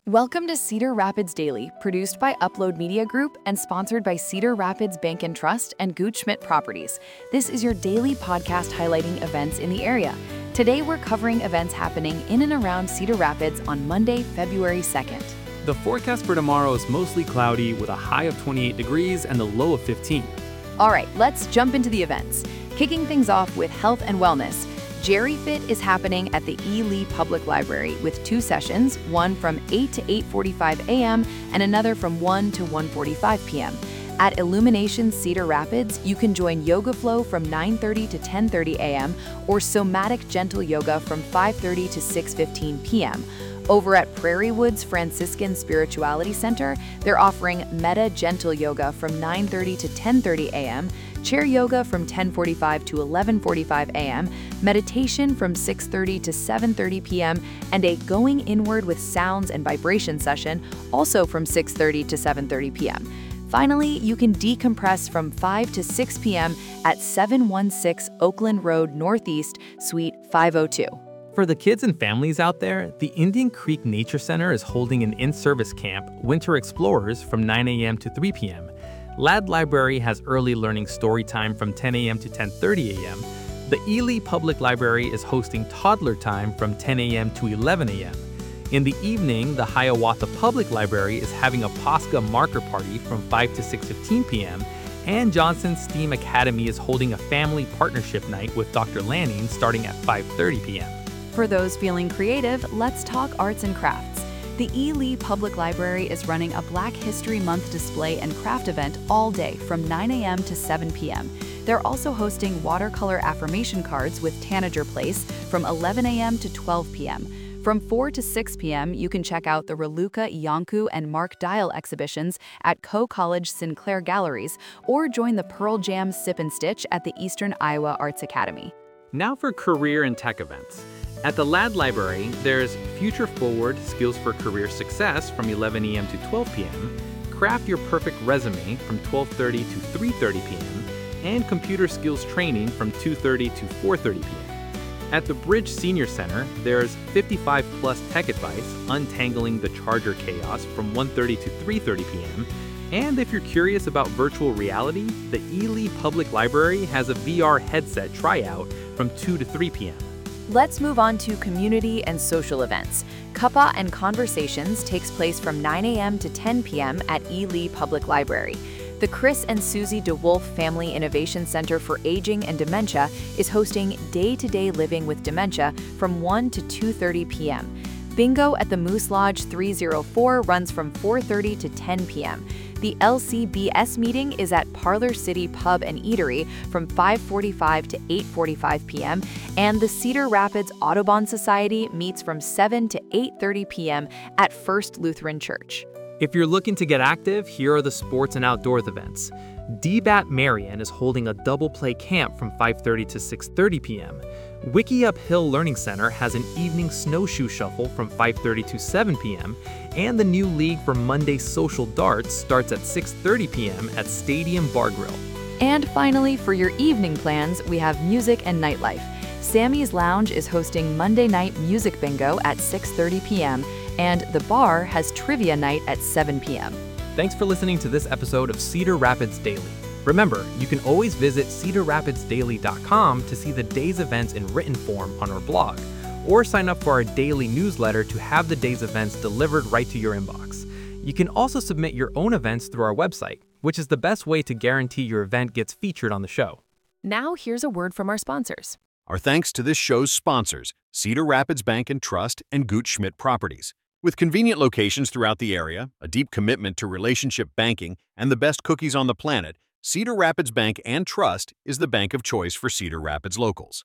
Welcome to Cedar Rapids Daily, produced by Upload Media Group and sponsored by Cedar Rapids Bank and Trust and Gooch Schmidt Properties. This is your daily podcast highlighting events in the area. Today we're covering events happening in and around Cedar Rapids on Monday, February 2nd. The forecast for tomorrow is mostly cloudy with a high of 28 degrees and a low of 15. All right, let's jump into the events. Kicking things off with health and wellness. Jerry Fit is happening at the E. Lee Public Library with two sessions, one from 8 to 8:45 a.m. and another from 1 to 1:45 p.m. At Illumination Cedar Rapids, you can join Yoga Flow from 9:30 to 10:30 a.m. or Somatic Gentle Yoga from 5:30 to 6:15 p.m. Over at Prairie Woods Franciscan Spirituality Center, they're offering Metta Gentle Yoga from 9:30 to 10:30 a.m., Chair Yoga from 10:45 to 11:45 a.m., meditation from 6:30 to 7:30 p.m., and a Going Inward with Sounds and Vibration session also from 6:30 to 7:30 p.m. Finally, you can decompress from 5 to 6 p.m. at 716 Oakland Road Northeast, Suite 502. For the kids and families out there, the Indian Creek Nature Center is holding an in-service camp, Winter Explorers, from 9 a.m. to 3 p.m. Ladd Library has early learning story time from 10 a.m. to 10:30 a.m. The E. Lee Public Library is hosting toddler time from 10 a.m. to 11 a.m. In the evening, the Hiawatha Public Library is having a Posca marker party from 5 to 6:15 p.m. And Johnson STEAM Academy is holding a family partnership night with Dr. Lanning starting at 5:30 p.m. For those feeling creative, let's talk arts and crafts. The E. Lee Public Library is running a Black History Month display and craft event all day from 9 a.m. to 7 p.m. They're also hosting watercolor affirmation cards with Tanager Place from 11 a.m. to 12 p.m. From 4 to 6 p.m., you can check out the Raluca Iancu and Mark Dial exhibitions at Co-College Sinclair Galleries or join the Pearl Jam Sip and Stitch at the Eastern Iowa Arts Academy. Now for career and tech events. At the Ladd Library, there's Future Forward Skills for Career Success from 11 a.m. to 12 p.m., Craft Your Perfect Resume from 12:30 to 3:30 p.m., and Computer Skills Training from 2:30 to 4:30 p.m. At the Bridge Senior Center, there's 55 Plus Tech Advice, Untangling the Charger Chaos from 1:30 to 3:30 p.m., and if you're curious about virtual reality, the E. Lee Public Library has a VR headset tryout from 2 to 3 p.m. Let's move on to community and social events. Cuppa and Conversations takes place from 9 a.m. to 10 p.m. at E. Lee Public Library. The Chris and Susie DeWolf Family Innovation Center for Aging and Dementia is hosting Day-to-Day Living with Dementia from 1 to 2:30 p.m. Bingo at the Moose Lodge 304 runs from 4:30 to 10 p.m. The LCBS meeting is at Parlor City Pub and Eatery from 5:45 to 8:45 p.m. and the Cedar Rapids Audubon Society meets from 7 to 8:30 p.m. at First Lutheran Church. If you're looking to get active, here are the sports and outdoors events. DBAT Marion is holding a double play camp from 5:30 to 6:30 p.m. Wiki Up Hill Learning Center has an evening snowshoe shuffle from 5:30 to 7 p.m. and the new league for Monday Social Darts starts at 6:30 p.m. at Stadium Bar Grill. And finally, for your evening plans, we have music and nightlife. Sammy's Lounge is hosting Monday Night Music Bingo at 6:30 p.m. and The Bar has Trivia Night at 7 p.m. Thanks for listening to this episode of Cedar Rapids Daily. Remember, you can always visit cedarrapidsdaily.com to see the day's events in written form on our blog, or sign up for our daily newsletter to have the day's events delivered right to your inbox. You can also submit your own events through our website, which is the best way to guarantee your event gets featured on the show. Now here's a word from our sponsors. Our thanks to this show's sponsors, Cedar Rapids Bank and Trust and Gooch Schmidt Properties. With convenient locations throughout the area, a deep commitment to relationship banking, and the best cookies on the planet, Cedar Rapids Bank and Trust is the bank of choice for Cedar Rapids locals.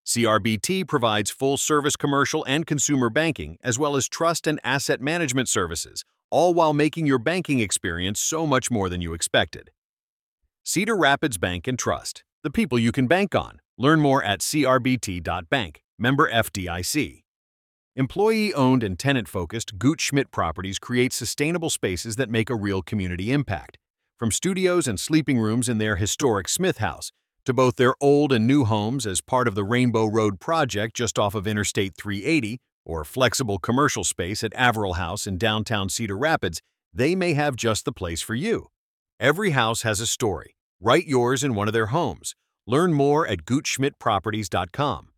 CRBT provides full-service commercial and consumer banking, as well as trust and asset management services, all while making your banking experience so much more than you expected. Cedar Rapids Bank and Trust, the people you can bank on. Learn more at crbt.bank, member FDIC. Employee-owned and tenant-focused Gooch Schmidt Properties create sustainable spaces that make a real community impact. From studios and sleeping rooms in their historic Smith House, to both their old and new homes as part of the Rainbow Road project just off of Interstate 380, or flexible commercial space at Averill House in downtown Cedar Rapids, they may have just the place for you. Every house has a story. Write yours in one of their homes. Learn more at GutschmidtProperties.com.